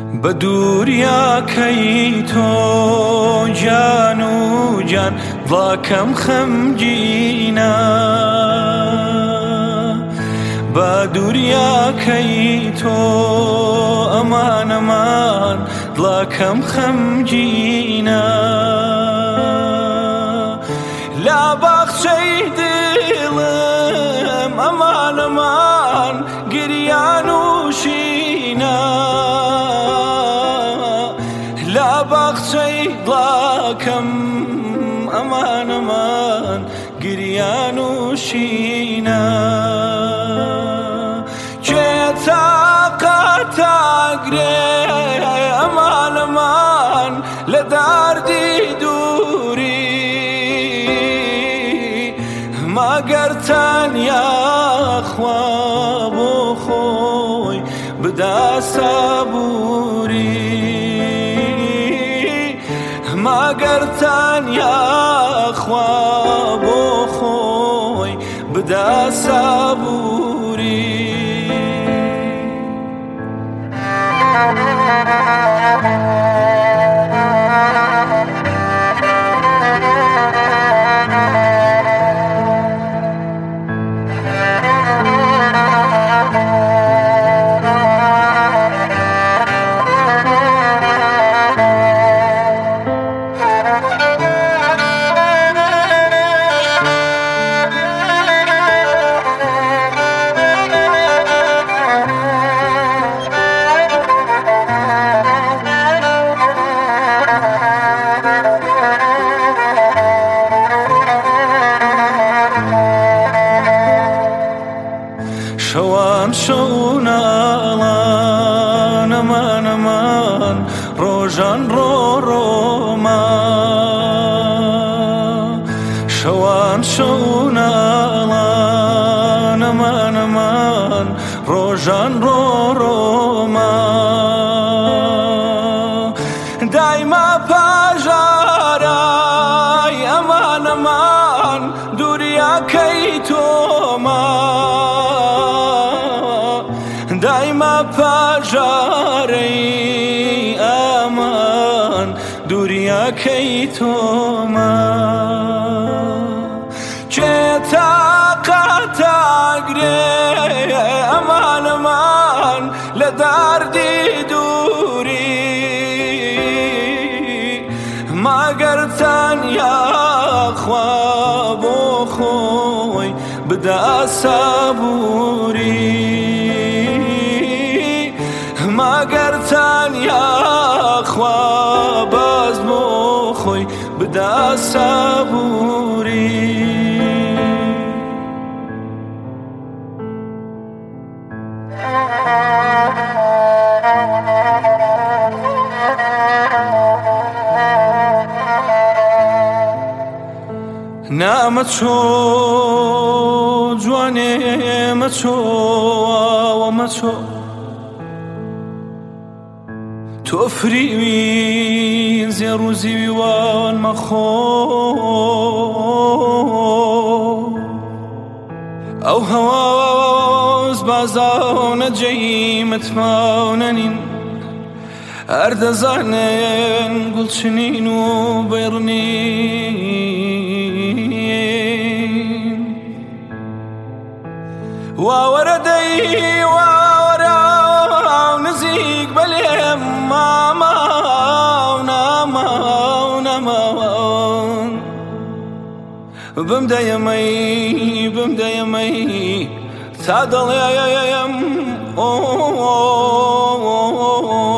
بەدووریاکەی تۆ جان و جان دڵاکەم خەمگینە بەدووریاکەی تۆ ئەمان ئەمان دڵاکەم خەمگینە لا باخچەی دڵم ئەمان ئەمان گریان و شینە لا باخچەی دڵاکەم ئەمان ئەمان گریان و شینە کێ تاقاتەگرێ ئەمان ئەمان لە داردی دووری مەگەر تەنیا خوا بۆ خۆی بدا سەبووری مەگەر تەنیا خوا بۆ خۆی بدا سەبووری شەوان شەو ناڵان ئەمان ئەمان ڕۆژان ڕۆڕۆمان شەوان شەو ناڵان ئەمان ئەمان ڕۆژان ڕۆڕۆمان دایما پاژارای ئەمان ئەمان دووریاکەی تۆمان دایما پاژارەی ئەمان دووریاکەی تۆمان کێ تاقاتەگرێ ئەمان ئەمان لە داردی دووری مەگەر تەنیا خوا بۆ خۆی بدا سەبووری مەگەر تەنیا خوا بەس بۆ خۆی بدا سەبووری نامەچۆ جوانێ مەچۆ ئاوە مەچۆ تۆ فریوی زێڕ و زیویوان مەخۆ ئەو هەواز بازاو نەجێی متماو نەنین هەر دەزانن گوڵچنین و بێڕنین واوەرە دەی واوەرە نزیک بەلێم ماماو ناماو نەماون بمدەیەمەی بمدەیەمەی تا دەڵێم